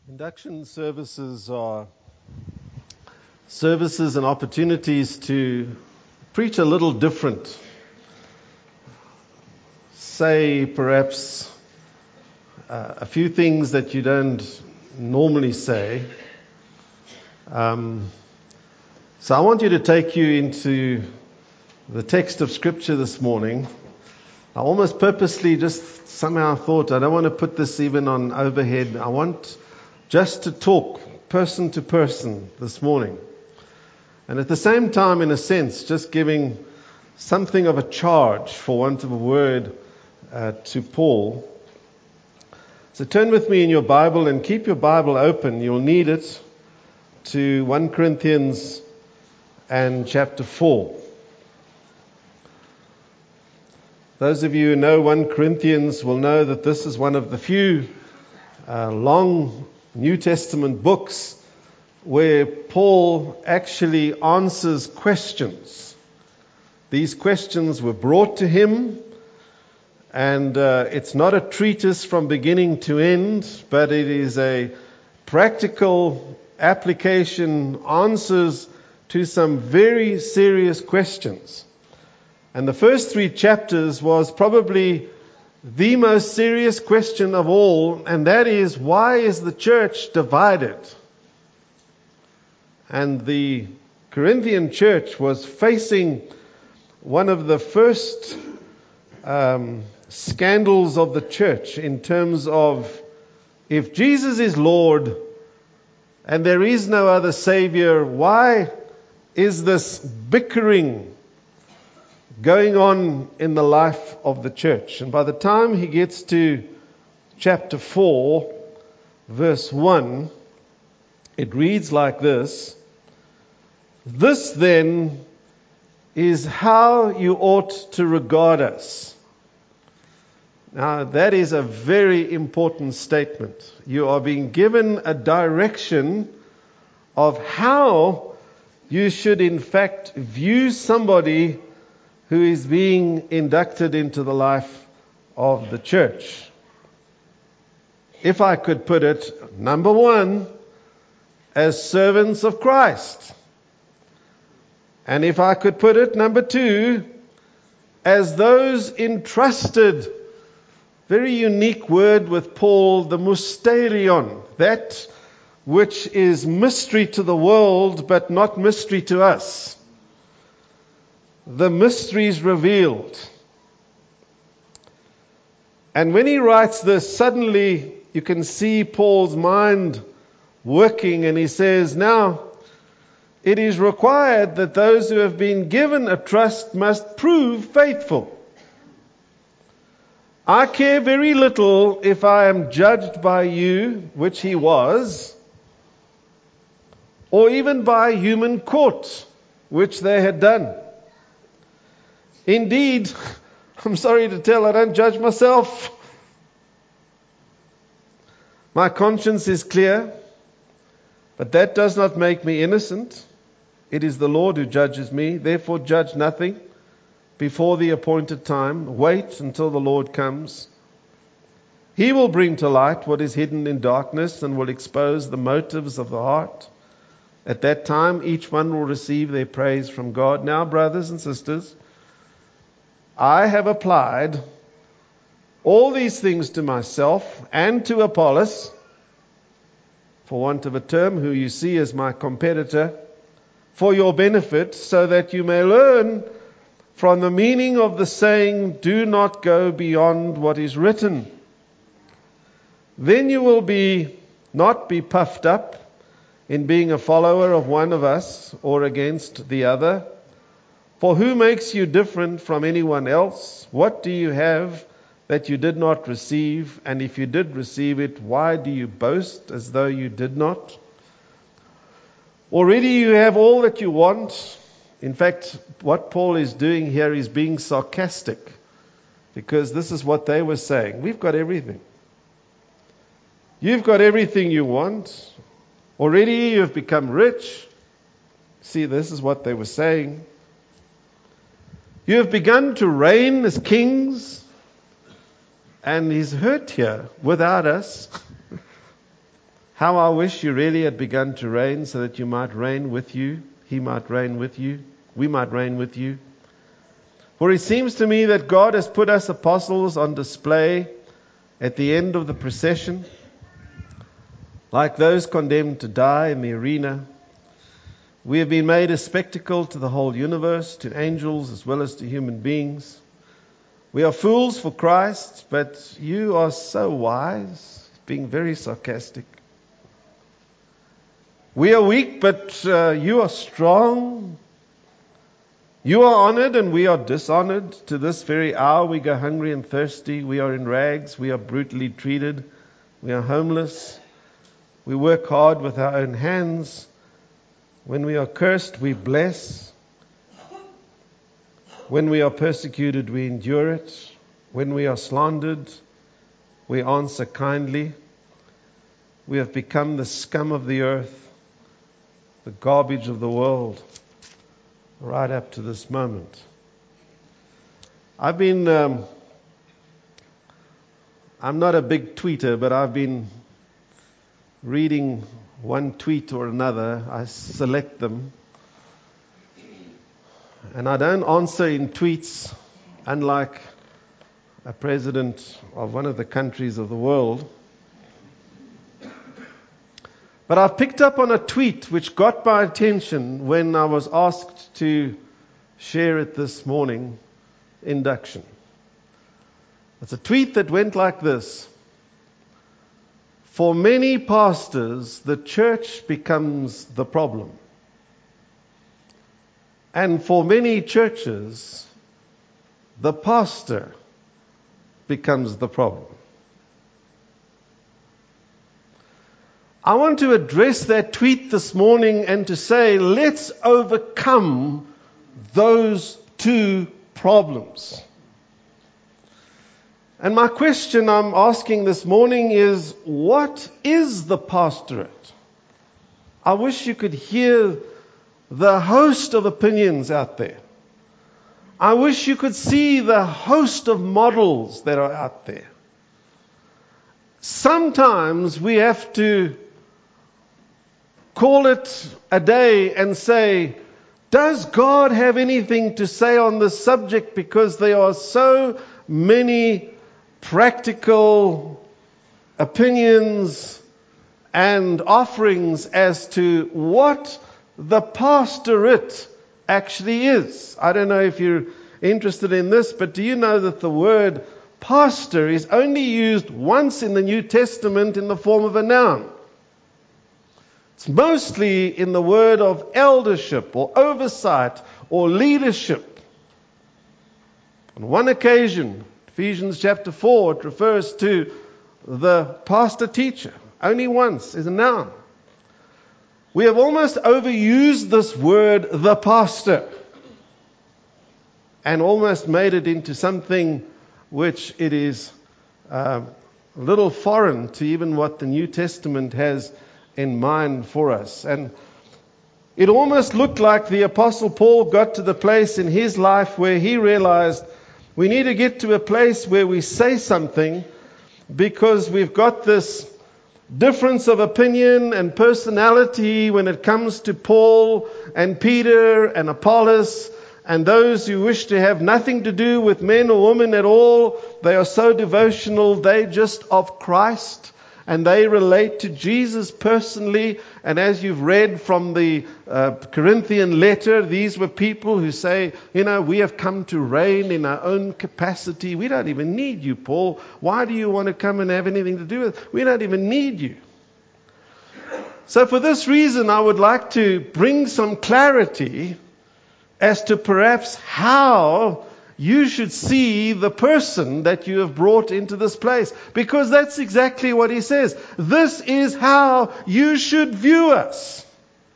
Induction services are services and opportunities to preach a little different. Say perhaps a few things that you don't normally say. So I want you to take you into the text of Scripture this morning. I almost purposely just somehow thought I don't want to put this even on overhead. I want just to talk person to person this morning. And at the same time, in a sense, just giving something of a charge, for want of a word, to Paul. So turn with me in your Bible and keep your Bible open. You'll need it to 1 Corinthians and chapter 4. Those of you who know 1 Corinthians will know that this is one of the few long New Testament books where Paul actually answers questions. These questions were brought to him, and it's not a treatise from beginning to end, but it is a practical application, answers to some very serious questions. And the first 3 chapters was probably the most serious question of all, and that is, why is the church divided? And the Corinthian church was facing one of the first scandals of the church in terms of, if Jesus is Lord and there is no other Savior, why is this bickering going on in the life of the church? And by the time he gets to chapter 4, verse 1, it reads like this: "This then is how you ought to regard us." Now that is a very important statement. You are being given a direction of how you should in fact view somebody who is being inducted into the life of the church. If I could put it, number 1, as servants of Christ. And if I could put it, number 2, as those entrusted, very unique word with Paul, the mysterion, that which is mystery to the world but not mystery to us. The mysteries revealed. And when he writes this, suddenly you can see Paul's mind working, and he says, now, it is required that those who have been given a trust must prove faithful. I care very little if I am judged by you, which he was, or even by human court, which they had done. Indeed, I'm sorry to tell, I don't judge myself. My conscience is clear, but that does not make me innocent. It is the Lord who judges me. Therefore, judge nothing before the appointed time. Wait until the Lord comes. He will bring to light what is hidden in darkness and will expose the motives of the heart. At that time, each one will receive their praise from God. Now, brothers and sisters, I have applied all these things to myself and to Apollos, for want of a term, who you see as my competitor, for your benefit, so that you may learn from the meaning of the saying, do not go beyond what is written. Then you will not be puffed up in being a follower of one of us or against the other. For who makes you different from anyone else? What do you have that you did not receive? And if you did receive it, why do you boast as though you did not? Already you have all that you want. In fact, what Paul is doing here is being sarcastic, because this is what they were saying. We've got everything. You've got everything you want. Already you've become rich. See, this is what they were saying. You have begun to reign as kings. And he's hurt here without us. How I wish you really had begun to reign so that you might reign with you, he might reign with you, we might reign with you. For it seems to me that God has put us apostles on display at the end of the procession, like those condemned to die in the arena. We have been made a spectacle to the whole universe, to angels as well as to human beings. We are fools for Christ, but you are so wise, being very sarcastic. We are weak, but you are strong. You are honored and we are dishonored. To this very hour we go hungry and thirsty. We are in rags. We are brutally treated. We are homeless. We work hard with our own hands. When we are cursed, we bless. When we are persecuted, we endure it. When we are slandered, we answer kindly. We have become the scum of the earth, the garbage of the world, right up to this moment. I'm not a big tweeter, but I've been reading one tweet or another. I select them. And I don't answer in tweets, unlike a president of one of the countries of the world. But I picked up on a tweet which got my attention when I was asked to share it this morning, induction. It's a tweet that went like this. For many pastors, the church becomes the problem. And for many churches, the pastor becomes the problem. I want to address that tweet this morning and to say, let's overcome those two problems. And my question I'm asking this morning is, what is the pastorate? I wish you could hear the host of opinions out there. I wish you could see the host of models that are out there. Sometimes we have to call it a day and say, does God have anything to say on this subject? Because there are so many practical opinions and offerings as to what the pastorate actually is. I don't know if you're interested in this, but do you know that the word pastor is only used once in the New Testament in the form of a noun? It's mostly in the word of eldership or oversight or leadership. On one occasion, Ephesians chapter 4, it refers to the pastor teacher. Only once is a noun. We have almost overused this word, the pastor, and almost made it into something which it is a little foreign to even what the New Testament has in mind for us. And it almost looked like the Apostle Paul got to the place in his life where he realized we need to get to a place where we say something, because we've got this difference of opinion and personality when it comes to Paul and Peter and Apollos and those who wish to have nothing to do with men or women at all. They are so devotional, they just of Christ, and they relate to Jesus personally. And as you've read from the Corinthian letter, these were people who say, we have come to reign in our own capacity. We don't even need you, Paul. Why do you want to come and have anything to do with it? We don't even need you. So for this reason, I would like to bring some clarity as to perhaps how you should see the person that you have brought into this place. Because that's exactly what he says. This is how you should view us.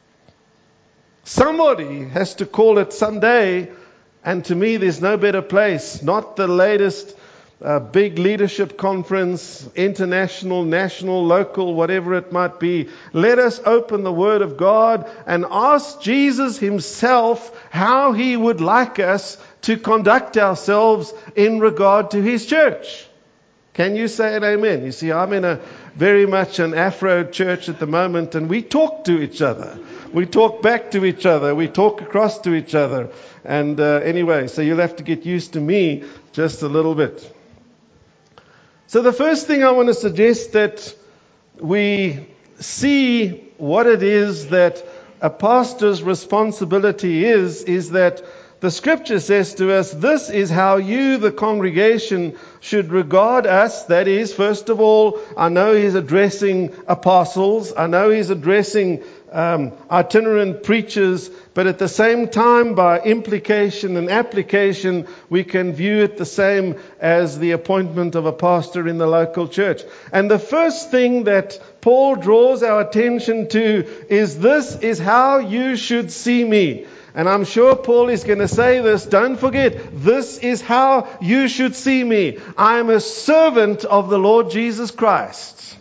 Somebody has to call it someday, and to me there's no better place, not the latest big leadership conference, international, national, local, whatever it might be. Let us open the Word of God and ask Jesus himself how he would like us to conduct ourselves in regard to his church. Can you say an amen? You see, I'm in a very much an Afro church at the moment, and we talk to each other. We talk back to each other. We talk across to each other. And anyway, so you'll have to get used to me just a little bit. So the first thing I want to suggest that we see what it is that a pastor's responsibility is that the scripture says to us, this is how you, the congregation, should regard us. That is, first of all, I know he's addressing apostles. I know he's addressing itinerant preachers. But at the same time, by implication and application, we can view it the same as the appointment of a pastor in the local church. And the first thing that Paul draws our attention to is, this is how you should see me. And I'm sure Paul is going to say this. Don't forget, this is how you should see me. I am a servant of the Lord Jesus Christ.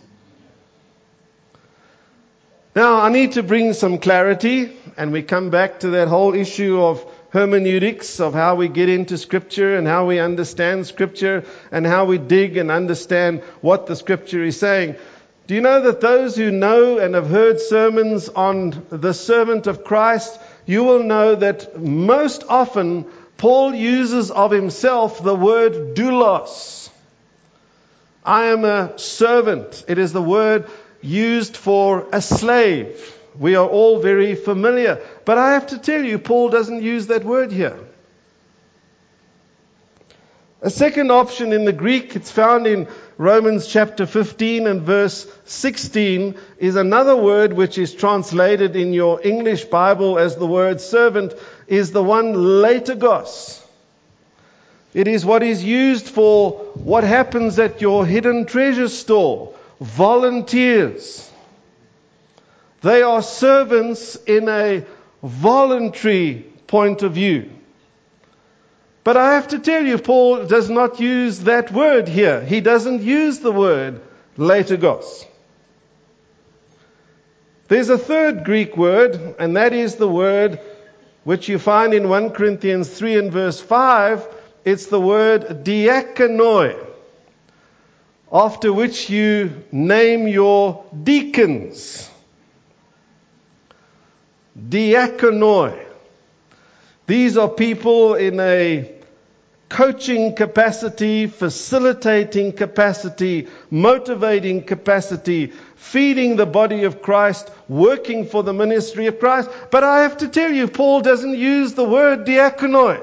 Now, I need to bring some clarity, and we come back to that whole issue of hermeneutics, of how we get into Scripture and how we understand Scripture and how we dig and understand what the Scripture is saying. Do you know that those who know and have heard sermons on the servant of Christ, you will know that most often Paul uses of himself the word doulos. I am a servant. It is the word used for a slave. We are all very familiar. But I have to tell you, Paul doesn't use that word here. A second option in the Greek, it's found in Romans chapter 15 and verse 16, is another word which is translated in your English Bible as the word servant, is the one latergos. It is what is used for what happens at your hidden treasure store. Volunteers. They are servants in a voluntary point of view. But I have to tell you, Paul does not use that word here. He doesn't use the word latergos. There's a third Greek word, and that is the word which you find in 1 Corinthians 3 and verse 5. It's the word diakonoi, after which you name your deacons. Diakonoi. These are people in a coaching capacity, facilitating capacity, motivating capacity, feeding the body of Christ, working for the ministry of Christ. But I have to tell you, Paul doesn't use the word diakonoi.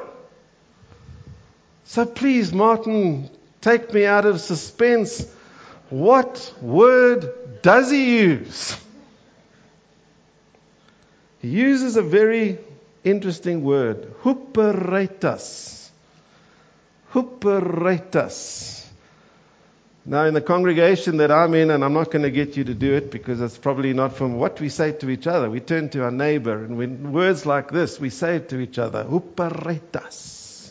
So please, Martin, take me out of suspense. What word does he use? He uses a very interesting word, huperetas. Huperetas. Now, in the congregation that I'm in, and I'm not going to get you to do it because it's probably not from what we say to each other. We turn to our neighbor, and when words like this, we say it to each other, huperetas.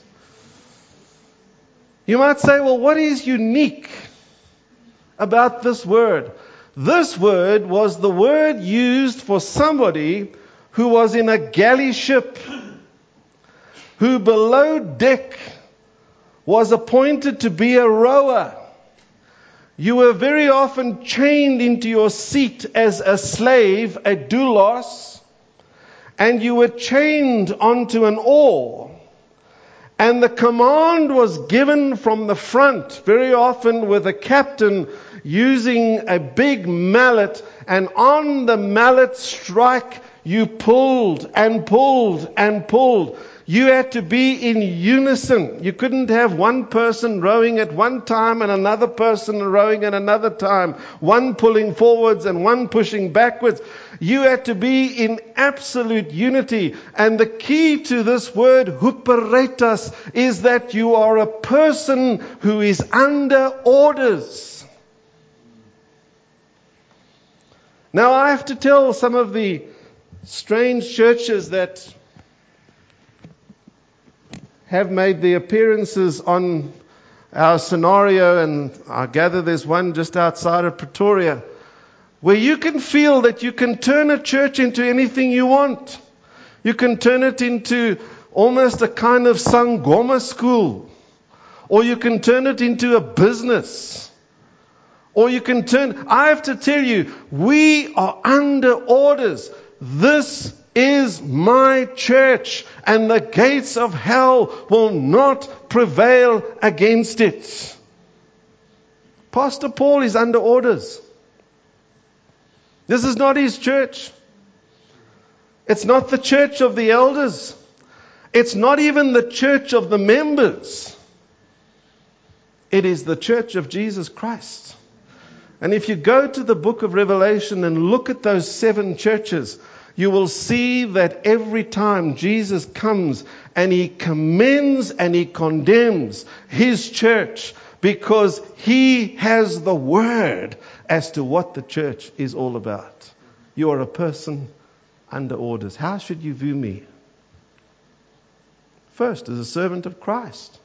You might say, well, what is unique about this word? This word was the word used for somebody who was in a galley ship, who below deck was appointed to be a rower. You were very often chained into your seat as a slave, a doulos, and you were chained onto an oar. And the command was given from the front, very often with a captain using a big mallet, and on the mallet strike, you pulled and pulled and pulled. You had to be in unison. You couldn't have one person rowing at one time and another person rowing at another time. One pulling forwards and one pushing backwards. You had to be in absolute unity. And the key to this word, huperetas, is that you are a person who is under orders. Now I have to tell some of the strange churches that have made the appearances on our scenario, and I gather there's one just outside of Pretoria, where you can feel that you can turn a church into anything you want. You can turn it into almost a kind of Sangoma school, or you can turn it into a business, Or you can turn. I have to tell you, we are under orders. This is my church, and the gates of hell will not prevail against it. Pastor Paul is under orders. This is not his church. It's not the church of the elders. It's not even the church of the members. It is the church of Jesus Christ. And if you go to the book of Revelation and look at those 7 churches, you will see that every time Jesus comes and he commends and he condemns his church, because he has the word as to what the church is all about. You are a person under orders. How should you view me? First, as a servant of Christ.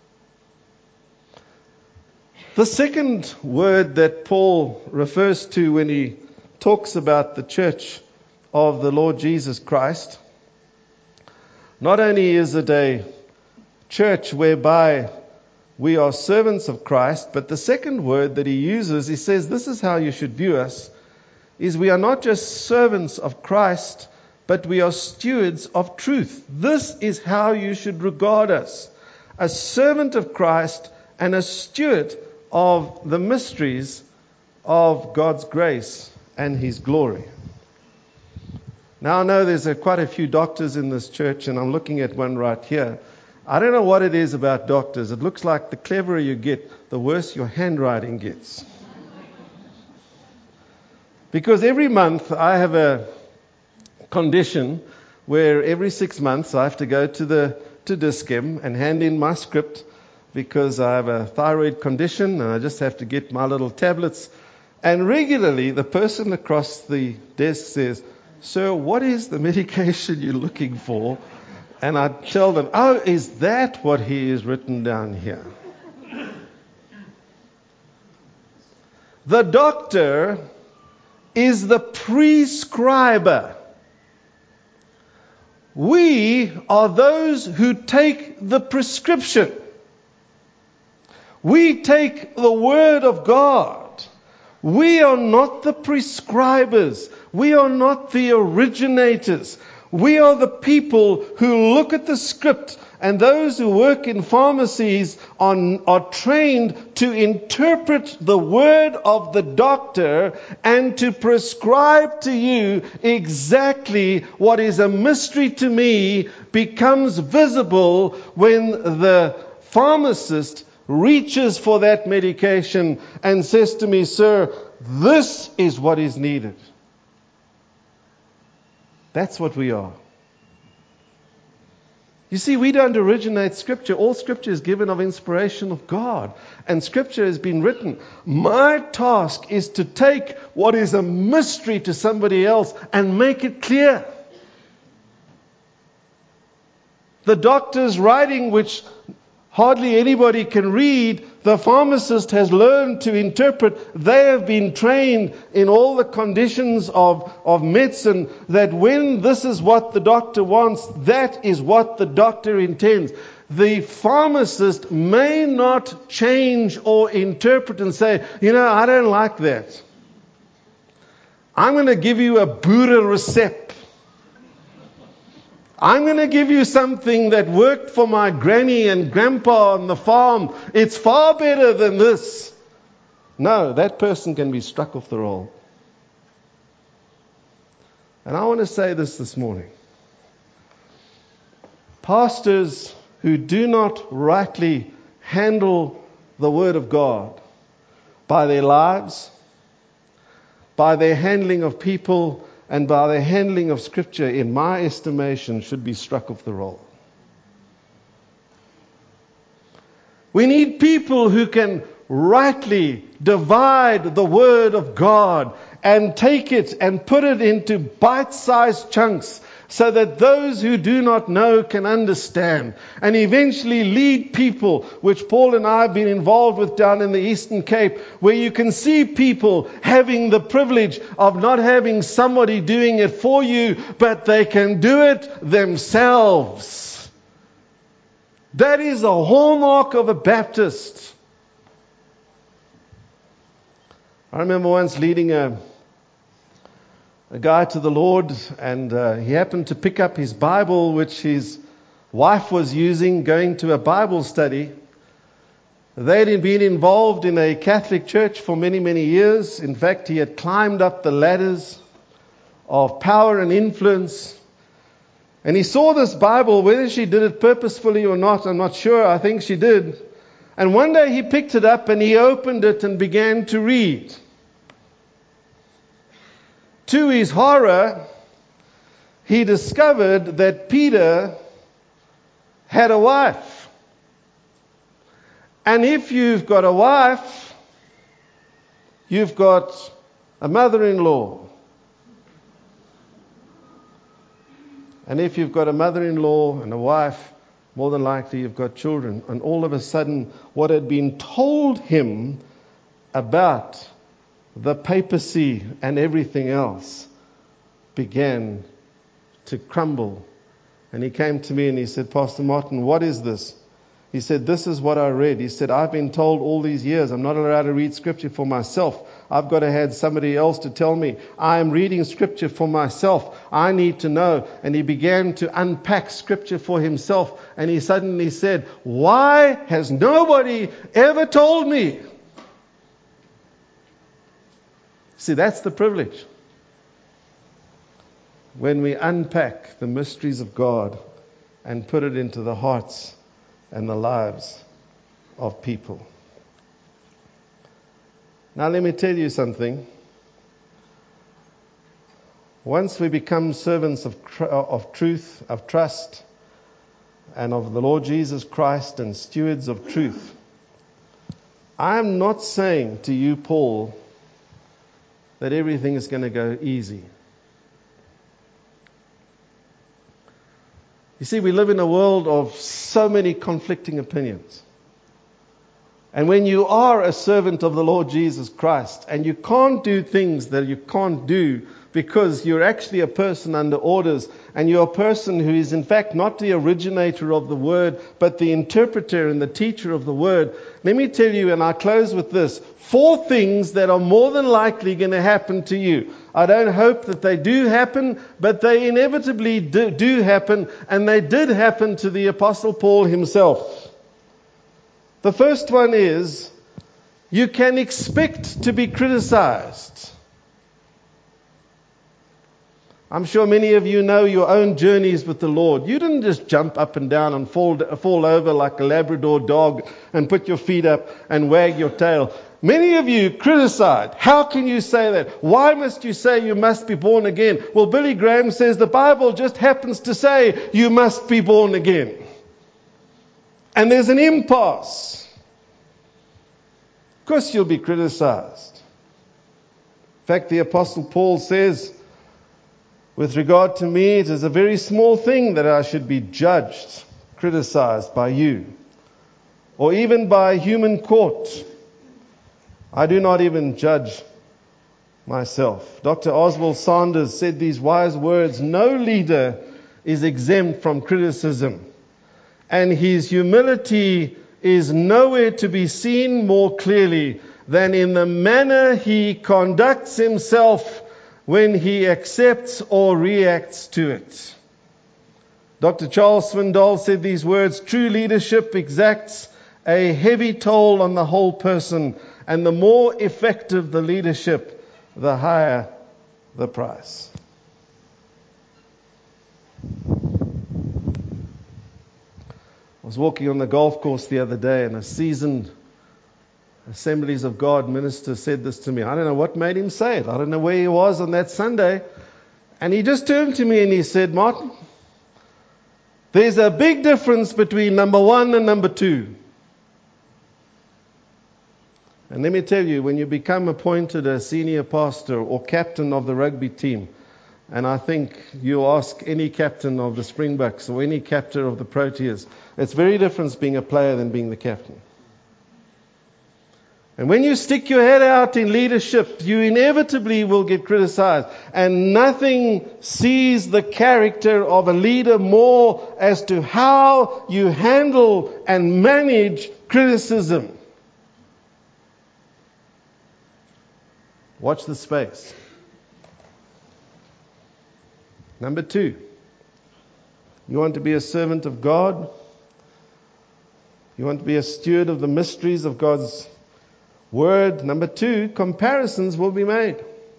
The second word that Paul refers to when he talks about the church of the Lord Jesus Christ, not only is it a church whereby we are servants of Christ, but the second word that he uses, he says, this is how you should view us, is we are not just servants of Christ, but we are stewards of truth. This is how you should regard us. A servant of Christ and a steward of the mysteries of God's grace and his glory. Now I know there's quite a few doctors in this church, and I'm looking at one right here. I don't know what it is about doctors. It looks like the cleverer you get, the worse your handwriting gets. Because every month I have a condition where every 6 months I have to go to Dis-Chem and hand in my script, because I have a thyroid condition and I just have to get my little tablets. And regularly the person across the desk says, "Sir, what is the medication you're looking for?" And I tell them, "Oh, is that what he is written down here?" The doctor is the prescriber. We are those who take the prescription. We take the word of God. We are not the prescribers. We are not the originators. We are the people who look at the script, and those who work in pharmacies are trained to interpret the word of the doctor and to prescribe to you exactly what is a mystery to me becomes visible when the pharmacist reaches for that medication and says to me, "Sir, this is what is needed." That's what we are. You see, we don't originate Scripture. All Scripture is given of inspiration of God. And Scripture has been written. My task is to take what is a mystery to somebody else and make it clear. The doctor's writing, which hardly anybody can read, the pharmacist has learned to interpret. They have been trained in all the conditions of medicine, that when this is what the doctor wants, that is what the doctor intends. The pharmacist may not change or interpret and say, "I don't like that. I'm going to give you a Buddha recipe. I'm going to give you something that worked for my granny and grandpa on the farm. It's far better than this." No, that person can be struck off the roll. And I want to say this morning. Pastors who do not rightly handle the Word of God by their lives, by their handling of people, and by the handling of Scripture, in my estimation, should be struck off the roll. We need people who can rightly divide the Word of God and take it and put it into bite-sized chunks, so that those who do not know can understand, and eventually lead people, which Paul and I have been involved with down in the Eastern Cape, where you can see people having the privilege of not having somebody doing it for you, but they can do it themselves. That is a hallmark of a Baptist. I remember once leading a guy to the Lord, and he happened to pick up his Bible, which his wife was using, going to a Bible study. They'd been involved in a Catholic church for many, many years. In fact, he had climbed up the ladders of power and influence. And he saw this Bible, whether she did it purposefully or not, I'm not sure. I think she did. And one day he picked it up and he opened it and began to read. To his horror, he discovered that Peter had a wife. And if you've got a wife, you've got a mother-in-law. And if you've got a mother-in-law and a wife, more than likely you've got children. And all of a sudden, what had been told him about the papacy and everything else began to crumble. And he came to me and he said, Pastor Martin, what is this? He said, this is what I read. He said, I've been told all these years I'm not allowed to read scripture for myself. I've got to have somebody else to tell me. I am reading scripture for myself. I need to know. And he began to unpack scripture for himself. And he suddenly said, why has nobody ever told me? See, that's the privilege. When we unpack the mysteries of God and put it into the hearts and the lives of people. Now let me tell you something. Once we become servants of truth, of trust, and of the Lord Jesus Christ and stewards of truth, I am not saying to you, Paul, that everything is going to go easy. You see, we live in a world of so many conflicting opinions. And when you are a servant of the Lord Jesus Christ and you can't do things that you can't do because you're actually a person under orders and you're a person who is in fact not the originator of the word but the interpreter and the teacher of the word, let me tell you, and I close with this, 4 things that are more than likely going to happen to you. I don't hope that they do happen, but they inevitably do happen, and they did happen to the Apostle Paul himself. The first one is, you can expect to be criticized. I'm sure many of you know your own journeys with the Lord. You didn't just jump up and down and fall over like a Labrador dog and put your feet up and wag your tail. Many of you criticized. How can you say that? Why must you say you must be born again? Well, Billy Graham says the Bible just happens to say you must be born again. And there's an impasse. Of course you'll be criticized. In fact, the Apostle Paul says, with regard to me, it is a very small thing that I should be judged, criticized by you, or even by human court. I do not even judge myself. Dr. Oswald Sanders said these wise words, no leader is exempt from criticism, and his humility is nowhere to be seen more clearly than in the manner he conducts himself when he accepts or reacts to it. Dr. Charles Swindoll said these words, true leadership exacts a heavy toll on the whole person, and the more effective the leadership, the higher the price. I was walking on the golf course the other day, and a seasoned Assemblies of God minister said this to me. I don't know what made him say it. I don't know where he was on that Sunday. And he just turned to me and he said, Martin, there's a big difference between number 1 and number 2. And let me tell you, when you become appointed a senior pastor or captain of the rugby team, and I think you ask any captain of the Springboks or any captain of the Proteas, it's very different being a player than being the captain. And when you stick your head out in leadership, you inevitably will get criticized. And nothing sees the character of a leader more as to how you handle and manage criticism. Watch the space. Number 2, you want to be a servant of God? You want to be a steward of the mysteries of God's Word? Number 2, comparisons will be made.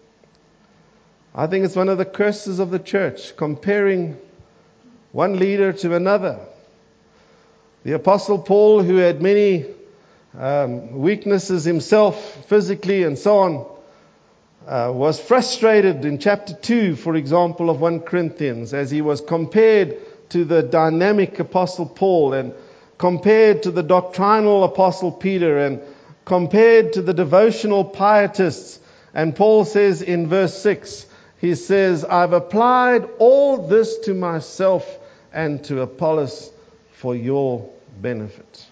I think it's one of the curses of the church, comparing one leader to another. The Apostle Paul, who had many weaknesses himself, physically and so on, was frustrated in chapter 2, for example, of 1 Corinthians, as he was compared to the dynamic Apostle Paul, and compared to the doctrinal Apostle Peter, and compared to the devotional pietists. And Paul says in verse 6, he says, I've applied all this to myself and to Apollos for your benefit.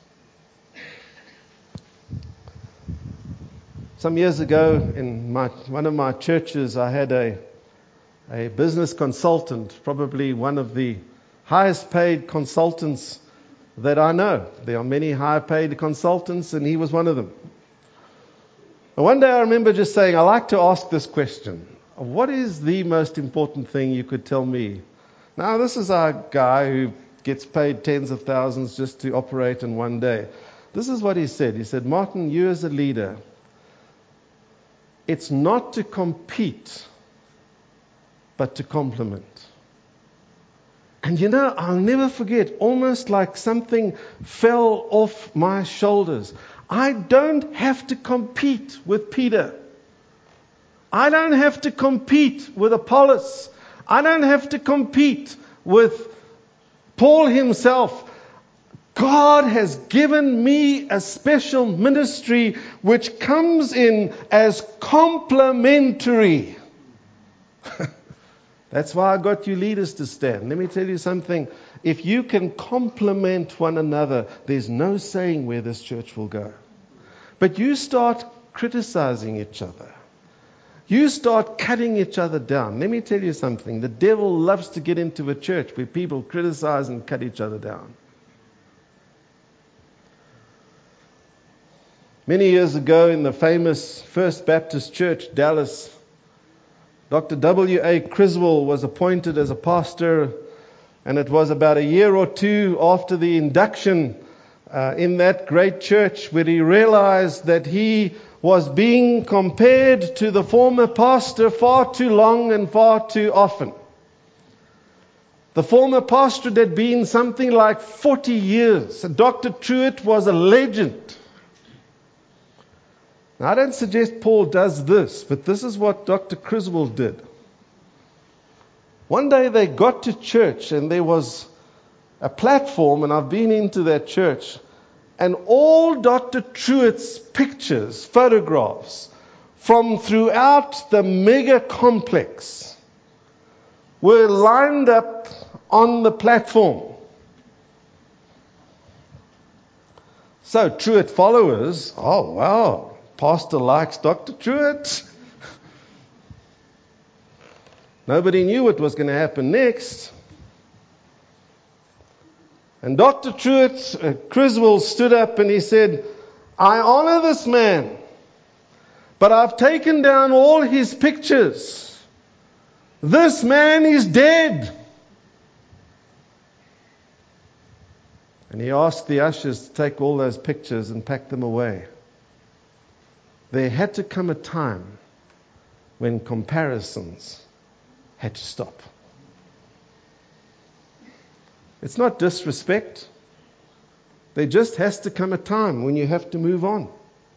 Some years ago, in one of my churches, I had a business consultant, probably one of the highest paid consultants that I know. There are many high paid consultants, and he was one of them. And one day I remember just saying, I like to ask this question. What is the most important thing you could tell me? Now, this is a guy who gets paid tens of thousands just to operate in one day. This is what he said. He said, Martin, you as a leader, it's not to compete, but to complement. And you know, I'll never forget, almost like something fell off my shoulders. I don't have to compete with Peter. I don't have to compete with Apollos. I don't have to compete with Paul himself. God has given me a special ministry which comes in as complementary. That's why I got you leaders to stand. Let me tell you something. If you can complement one another, there's no saying where this church will go. But you start criticizing each other. You start cutting each other down. Let me tell you something. The devil loves to get into a church where people criticize and cut each other down. Many years ago in the famous First Baptist Church, Dallas, Dr. W.A. Criswell was appointed as a pastor, and it was about a year or two after the induction in that great church where he realized that he was being compared to the former pastor far too long and far too often. The former pastor had been something like 40 years, and Dr. Truett was a legend. Now, I don't suggest Paul does this, but this is what Dr. Criswell did. One day they got to church and there was a platform, and I've been into that church, and all Dr. Truett's pictures, photographs from throughout the mega complex were lined up on the platform. So Truett followers, oh wow, pastor likes Dr. Truett. Nobody knew what was going to happen next. And Dr. Truett, Criswell stood up and he said, I honor this man, but I've taken down all his pictures. This man is dead. And he asked the ushers to take all those pictures and pack them away. There had to come a time when comparisons had to stop. It's not disrespect. There just has to come a time when you have to move on.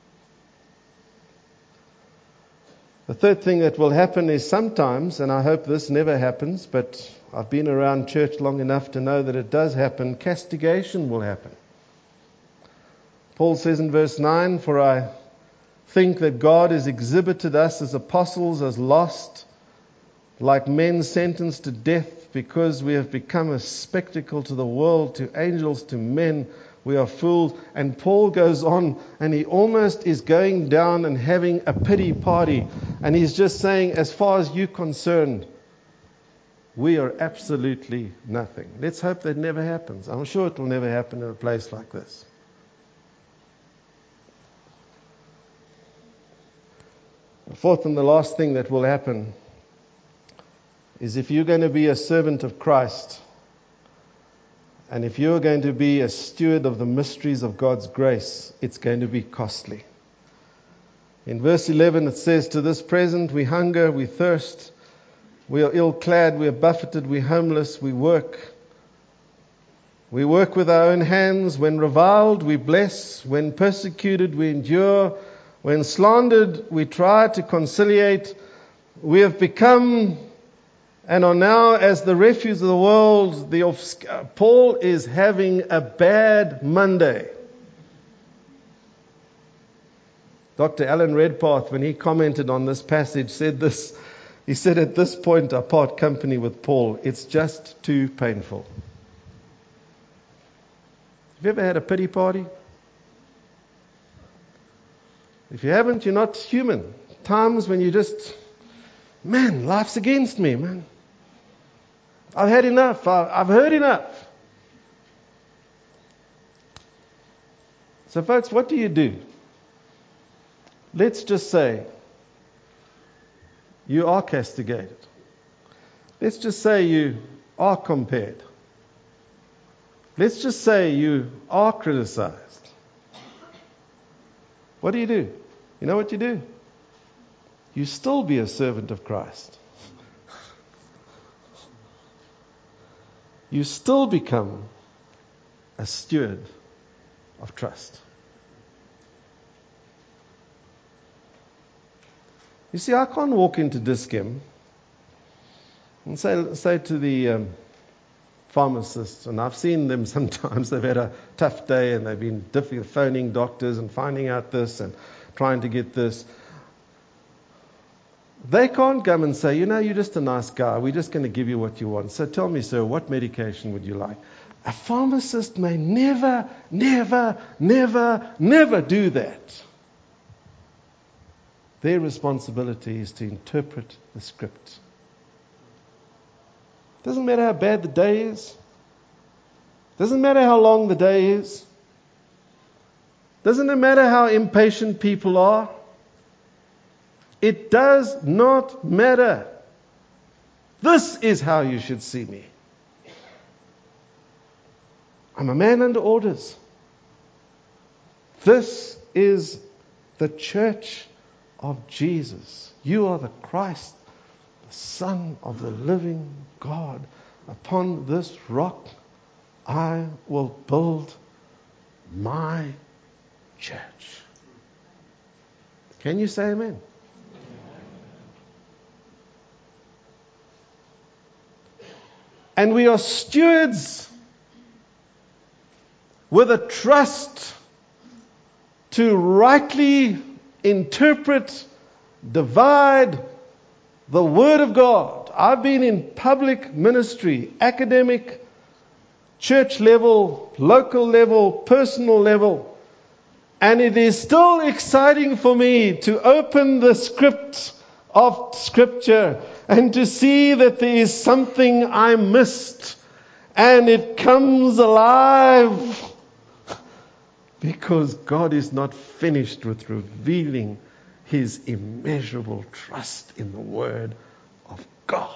The third thing that will happen is sometimes, and I hope this never happens, but I've been around church long enough to know that it does happen, castigation will happen. Paul says in verse 9, for I think that God has exhibited us as apostles as lost, like men sentenced to death, because we have become a spectacle to the world, to angels, to men. We are fools. And Paul goes on and he almost is going down and having a pity party. And he's just saying, as far as you're concerned, we are absolutely nothing. Let's hope that never happens. I'm sure it will never happen in a place like this. The fourth and the last thing that will happen is if you're going to be a servant of Christ, and if you're going to be a steward of the mysteries of God's grace, it's going to be costly. In verse 11 it says, to this present we hunger, we thirst, we are ill-clad, we are buffeted, we are homeless, we work. We work with our own hands. When reviled, we bless. When persecuted, we endure. When slandered, we try to conciliate. We have become and are now as the refuse of the world. Paul is having a bad Monday. Dr. Alan Redpath, when he commented on this passage, said this. He said, at this point, I part company with Paul. It's just too painful. Have you ever had a pity party? If you haven't, you're not human. Times when you just, man, life's against me, man. I've had enough. I've heard enough. So folks, what do? Let's just say you are castigated. Let's just say you are compared. Let's just say you are criticized. What do? You know what you do? You still be a servant of Christ. You still become a steward of trust. You see, I can't walk into Dis-Chem and say to the pharmacists, and I've seen them sometimes, they've had a tough day and they've been phoning doctors and finding out this and trying to get this. They can't come and say, you're just a nice guy, we're just going to give you what you want. So tell me, sir, what medication would you like? A pharmacist may never, never, never, never do that. Their responsibility is to interpret the script. Doesn't matter how bad the day is. Doesn't matter how long the day is. Doesn't it matter how impatient people are? It does not matter. This is how you should see me. I'm a man under orders. This is the church of Jesus. You are the Christ, the Son of the living God. Upon this rock I will build my church. Can you say amen? And we are stewards with a trust to rightly interpret, divide the Word of God. I've been in public ministry, academic, church level, local level, personal level, and it is still exciting for me to open the script of Scripture and to see that there is something I missed and it comes alive. Because God is not finished with revealing His immeasurable trust in the Word of God.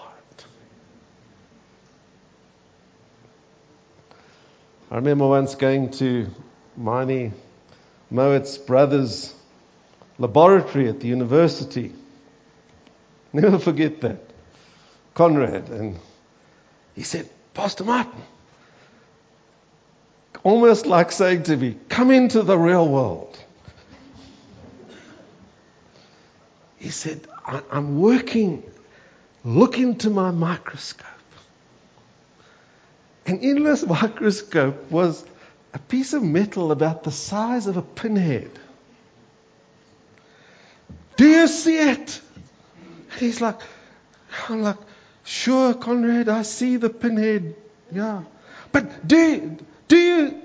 I remember once going to Mani Moat's brother's laboratory at the university. Never forget that. Conrad. And he said, Pastor Martin, almost like saying to me, come into the real world. He said, I'm working, look into my microscope. And in this microscope was a piece of metal about the size of a pinhead. Do you see it? And he's like, I'm like, sure, Conrad, I see the pinhead. Yeah. But do you?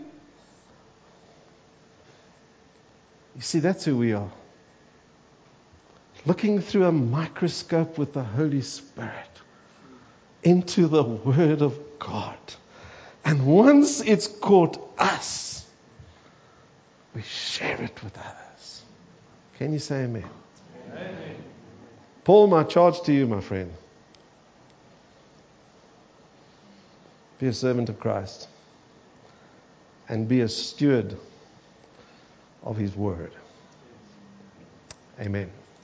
You see, that's who we are. Looking through a microscope with the Holy Spirit into the Word of God. And once it's caught us, we share it with others. Can you say amen? Amen. Paul, my charge to you, my friend, be a servant of Christ and be a steward of His Word. Amen.